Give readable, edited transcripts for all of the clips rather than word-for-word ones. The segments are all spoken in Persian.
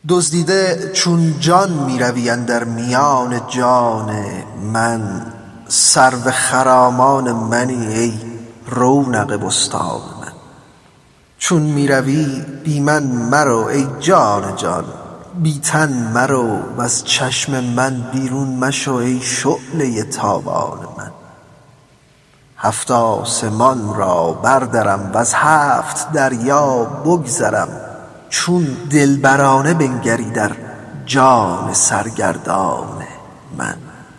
دزدیده چون جان می روی اندر میان جان من، سرو خرامان منی ای رونق بستان من. چون می روی بی من مرو ای جان جان، بی تن مرو وز چشم من بیرون مشو ای شعله تابان من. هفت آسمان را بردرم وز هفت دریا بگذرم، چون دلبرانه بنگری در جان سرگردان من.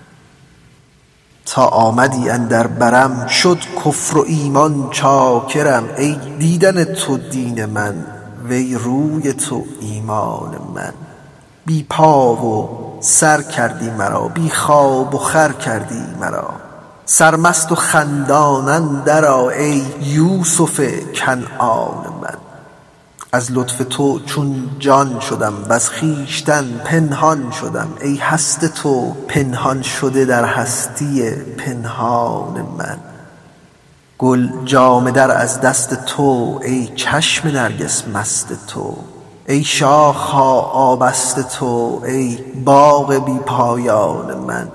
تا آمدی اندر برم شد کفر و ایمان چاکرم، ای دیدن تو دین من وی روی تو ایمان من. بی پا و سر کردی مرا، بی خواب و خور کردی مرا، سرمست و خندان اندرآ ای یوسف کنعان من. از لطف تو چون جان شدم وز خویشتن پنهان شدم، ای هست تو پنهان شده در هستی پنهان من. گل جامه در از دست تو ای چشم نرگس مست تو، ای شاخ ها آبست تو ای باغ بی پایان من.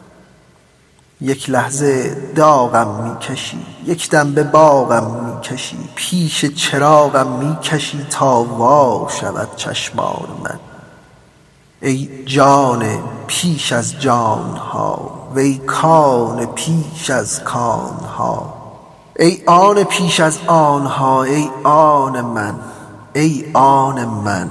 یک لحظه داغم می کشی، یک دم به باغم می کشی، پیش چراغم می کشی تا وا شود چشمان من. ای جان پیش از جان ها وی کان پیش از کان ها، ای آن پیش از آن ها ای آن من، ای آن من.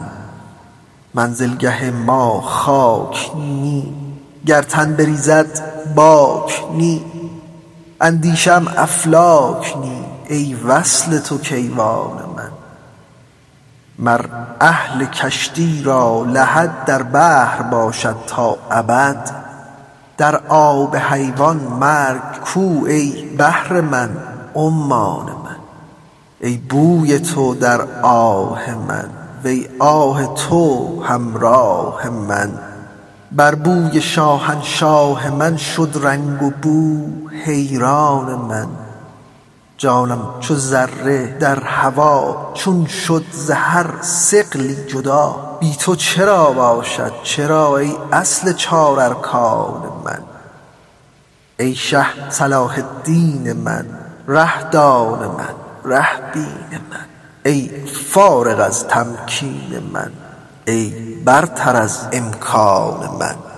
منزلگه ما خاک نی، گر تن بریزد باک نی، اندیشه ام افلاک نی، ای وصل تو کیوان من. مر اهل کشتی را لحد در بحر باشد تا ابد، در آب حیوان مرگ کو ای بحر من عمان من. ای بوی تو در آه من وی آه تو همراه من، بر بوی شاهنشاه من شد رنگ و بو حیران من. جانم چو ذره در هوا چون شد ز هر ثقلی جدا، بی تو چرا باشد چرا ای اصل چار ارکان من. ای شه صلاح الدین من ره دان من ره بین من، ای فارغ از تمکین من ای برتر از امکان من.